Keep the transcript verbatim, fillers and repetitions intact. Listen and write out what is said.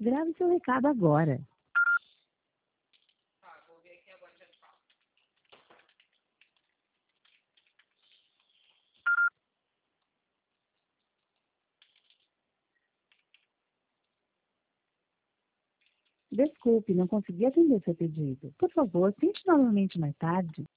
Grave seu recado agora. Tá, vou ver aqui agora, já te falo. Desculpe, não consegui atender seu pedido. Por favor, tente novamente mais tarde.